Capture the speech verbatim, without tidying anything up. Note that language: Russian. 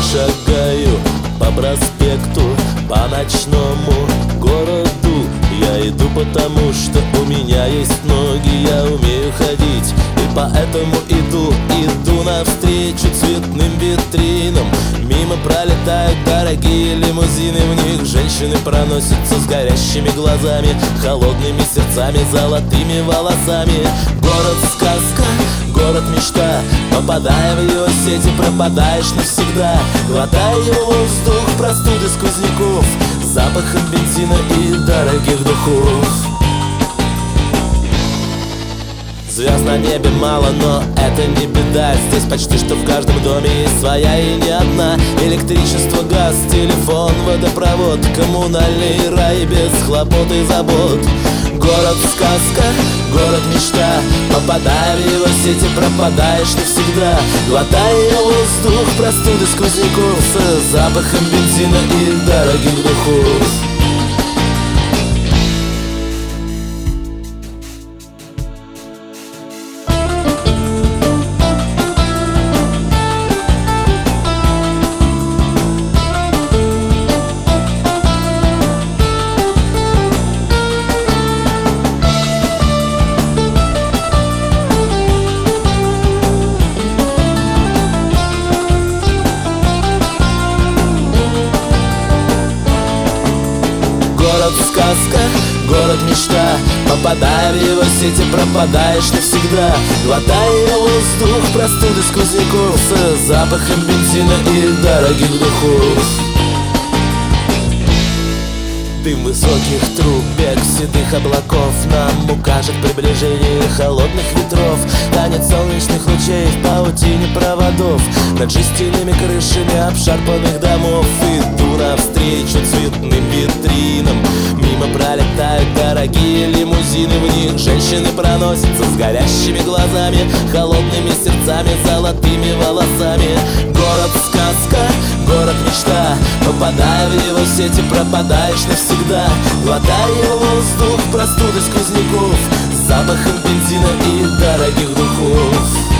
шагаю по проспекту, по ночному городу. Я иду потому, что у меня есть ноги, я умею ходить, и поэтому иду, иду навстречу цветным витринам. Мимо пролетают дорогие лимузины, в них женщины проносятся с горящими глазами, холодными сердцами, золотыми волосами. Город-сказка, город-мечта, попадая в его сети, пропадаешь навсегда. Глотая его воздух, простуды сквозняков, запахом бензина и дорогих духов. Звезд на небе мало, но это не беда. Здесь почти что в каждом доме есть своя и не одна. Электричество, газ, телефон, водопровод, коммунальный рай без хлопот и забот. Город-сказка, город-мечта, попадая в его сети, пропадаешь навсегда. Глотая воздух, простуды сквозняков, с запахом бензина и дорогих духов. Город-сказка, город-мечта, попадая в его сети, пропадаешь навсегда. Глотая воздух, простуды сквозняков, с запахом бензина и дорогих духов. Дым высоких труб, бег седых облаков нам укажет приближение холодных ветров. Танец солнечных лучей в паутине проводов над жестяными крышами обшарпанных домов. Иду навстречу цветным витринам, мимо пролетают дорогие лимузины, в них женщины проносятся с горящими глазами, холодными сердцами, золотыми волосами. Город-сказка, город-мечта, попадая в его сети, пропадаешь навсегда. Глотая воздух, простуды сквозняков, с запахом бензина и дорогих духов.